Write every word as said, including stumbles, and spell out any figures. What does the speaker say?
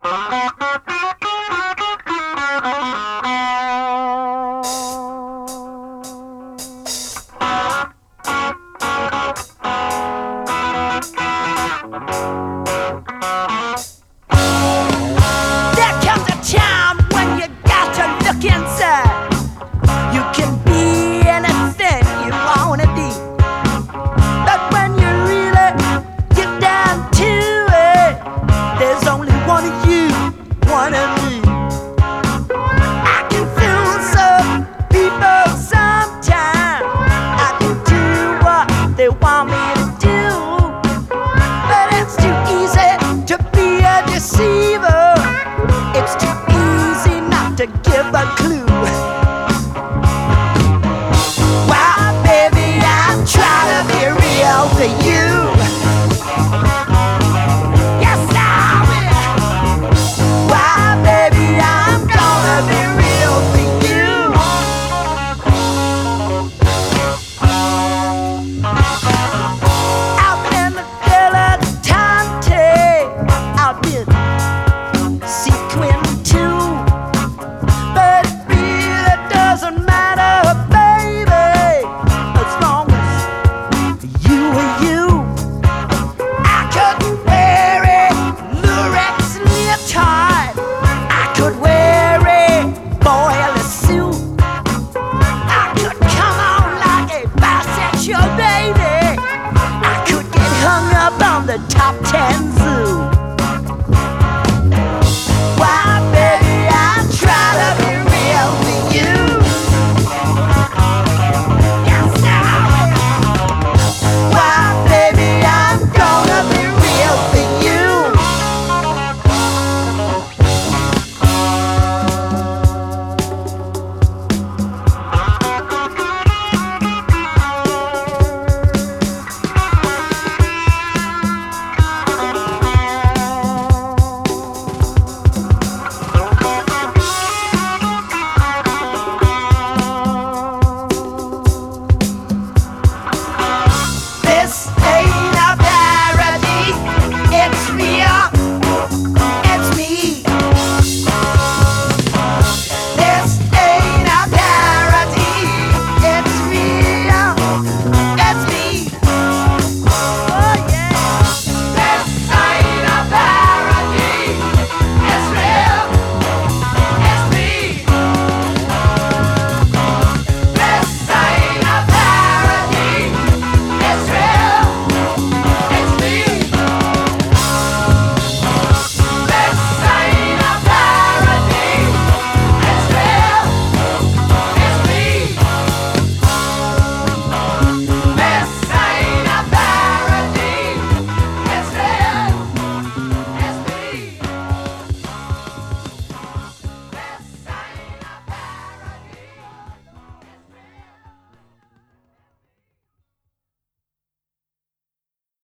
There comes a time when you got to look inside. You can be anything you wanna be, but when you really get down to it, there's only one of you, one of me. I can fool some people sometimes. I can do what they want me to do, but it's too easy to be a deceiver. It's too easy not to give a clue.